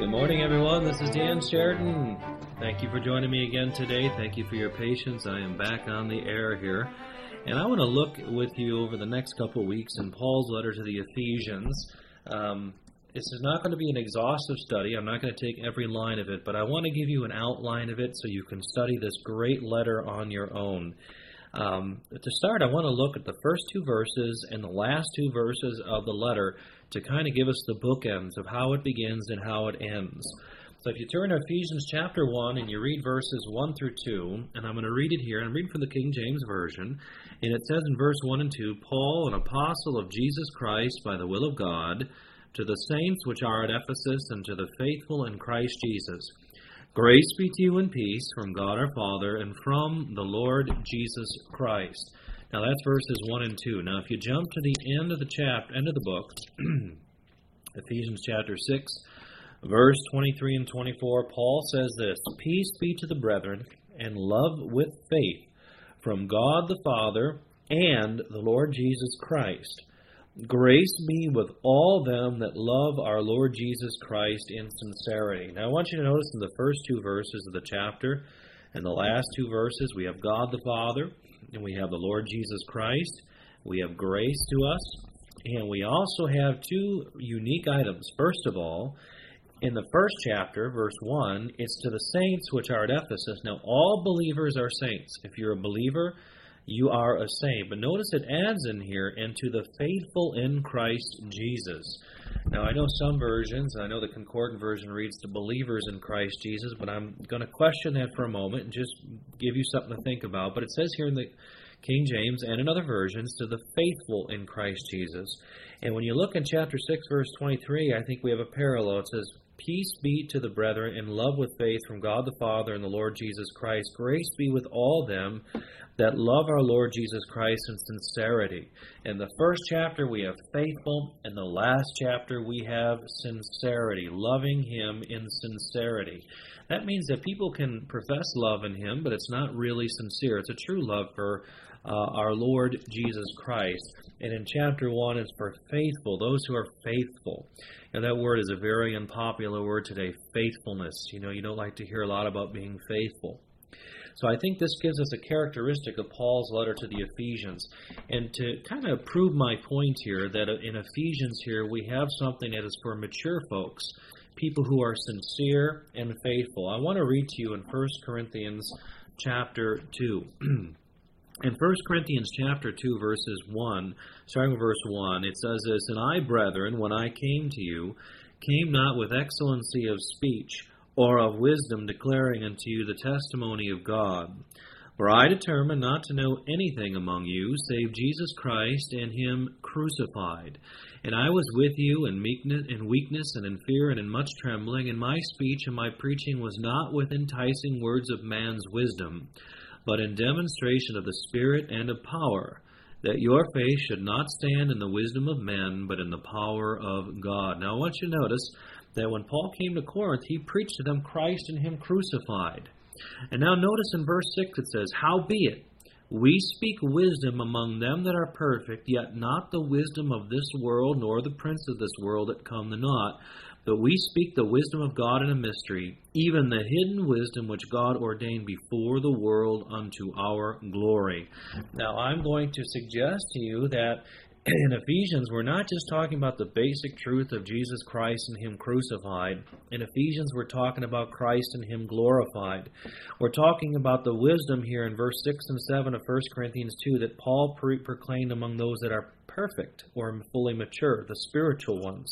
Good morning, everyone. This is Dan Sheridan. Thank you for joining me again today. Thank you for your patience. I am back on the air here. And I want to look with you over the next couple of weeks in Paul's letter to the Ephesians. This is not going to be an exhaustive study. I'm not going to take every line of it, but I want to give you an outline of it so you can study this great letter on your own. To start, I want to look at the first two verses and the last two verses of the letter to kind of give us the bookends of how it begins and how it ends. So if you turn to Ephesians chapter 1 and you read verses 1 through 2, and I'm going to read it here, I'm reading from the King James Version, and it says in verse 1 and 2, Paul, an apostle of Jesus Christ by the will of God, to the saints which are at Ephesus and to the faithful in Christ Jesus. Grace be to you and peace from God our Father and from the Lord Jesus Christ. Now that's verses 1 and 2. Now if you jump to the end of the book, Ephesians chapter 6, verse 23 and 24, Paul says this, Peace be to the brethren and love with faith from God the Father and the Lord Jesus Christ. Grace be with all them that love our Lord Jesus Christ in sincerity. Now I want you to notice in the first two verses of the chapter and the last two verses, we have God the Father and we have the Lord Jesus Christ. We have grace to us, and we also have two unique items. First of all, in the first chapter, verse 1, it's to the saints which are at Ephesus. Now, all believers are saints. If you're a believer, you are a saint. But notice it adds in here, and to the faithful in Christ Jesus. Now, I know some versions, and I know the Concordant version reads to believers in Christ Jesus, but I'm going to question that for a moment and just give you something to think about. But it says here in the King James and in other versions, to the faithful in Christ Jesus. And when you look in chapter 6, verse 23, I think we have a parallel. It says, Peace be to the brethren in love with faith from God the Father and the Lord Jesus Christ. Grace be with all them that love our Lord Jesus Christ in sincerity. In the first chapter we have faithful. In the last chapter we have sincerity, loving Him in sincerity. That means that people can profess love in Him, but it's not really sincere. It's a true love for our Lord Jesus Christ. And in chapter 1, it's for faithful, those who are faithful. And that word is a very unpopular word today, faithfulness. You know, you don't like to hear a lot about being faithful. So I think this gives us a characteristic of Paul's letter to the Ephesians. And to kind of prove my point here, that in Ephesians here, we have something that is for mature folks, people who are sincere and faithful. I want to read to you in 1 Corinthians chapter 2. In 1 Corinthians chapter 2, verses 1, starting with verse 1, it says this, And I, brethren, when I came to you, came not with excellency of speech, or of wisdom declaring unto you the testimony of God. For I determined not to know anything among you, save Jesus Christ and Him crucified. And I was with you in weakness and in fear and in much trembling, and my speech and my preaching was not with enticing words of man's wisdom, but in demonstration of the Spirit and of power, that your faith should not stand in the wisdom of men, but in the power of God. Now I want you to notice that when Paul came to Corinth, he preached to them Christ and Him crucified. And now notice in verse 6 it says, Howbeit, we speak wisdom among them that are perfect, yet not the wisdom of this world, nor the prince of this world that come to naught. But we speak the wisdom of God in a mystery, even the hidden wisdom which God ordained before the world unto our glory. Now, I'm going to suggest to you that in Ephesians, we're not just talking about the basic truth of Jesus Christ and Him crucified. In Ephesians, we're talking about Christ and Him glorified. We're talking about the wisdom here in verse 6 and 7 of 1 Corinthians 2 that Paul proclaimed among those that are perfect or fully mature, the spiritual ones.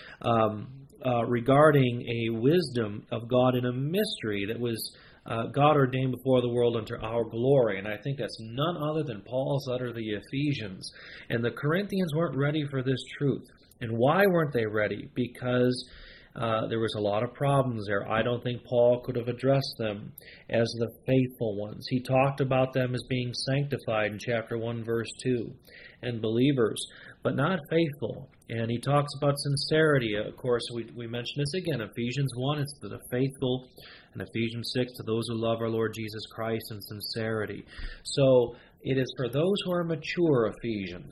Regarding a wisdom of God in a mystery that was God ordained before the world unto our glory. And I think that's none other than Paul's letter to the Ephesians. And the Corinthians weren't ready for this truth. And why weren't they ready? Because there was a lot of problems there. I don't think Paul could have addressed them as the faithful ones. He talked about them as being sanctified in chapter 1, verse 2, and believers, but not faithful. And he talks about sincerity. Of course, we mentioned this again. Ephesians 1, it's to the faithful, and Ephesians 6, to those who love our Lord Jesus Christ in sincerity. So it is for those who are mature, Ephesians.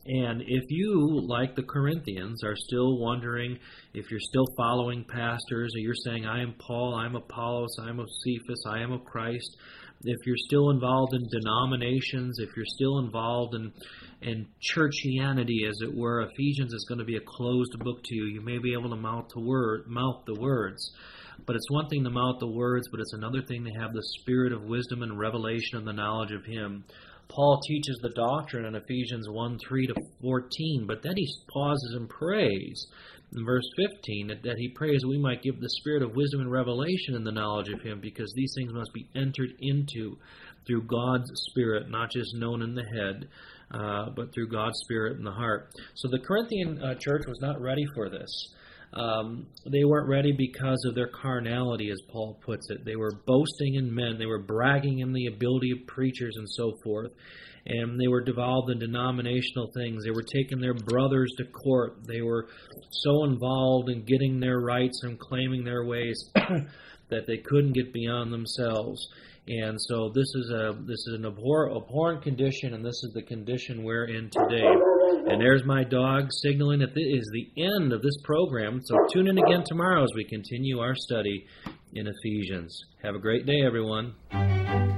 And if you, like the Corinthians, are still wondering if you're still following pastors, or you're saying, I am Paul, I'm Apollos, I'm of Cephas, I am of Christ, if you're still involved in denominations, if you're still involved in churchianity, as it were, Ephesians is going to be a closed book to you. You may be able to mouth the words. But it's one thing to mouth the words, but it's another thing to have the spirit of wisdom and revelation and the knowledge of Him. Paul teaches the doctrine in Ephesians 1:3-14, but then he pauses and prays in verse 15 that he prays that we might give the spirit of wisdom and revelation in the knowledge of Him, because these things must be entered into through God's Spirit, not just known in the head, but through God's Spirit in the heart. So the Corinthian church was not ready for this. They weren't ready because of their carnality, as Paul puts it. They were boasting in men. They were bragging in the ability of preachers and so forth. And they were devolved in denominational things. They were taking their brothers to court. They were so involved in getting their rights and claiming their ways that they couldn't get beyond themselves. And so this is an abhorrent condition, and this is the condition we're in today. And there's my dog signaling that this is the end of this program. So tune in again tomorrow as we continue our study in Ephesians. Have a great day, everyone.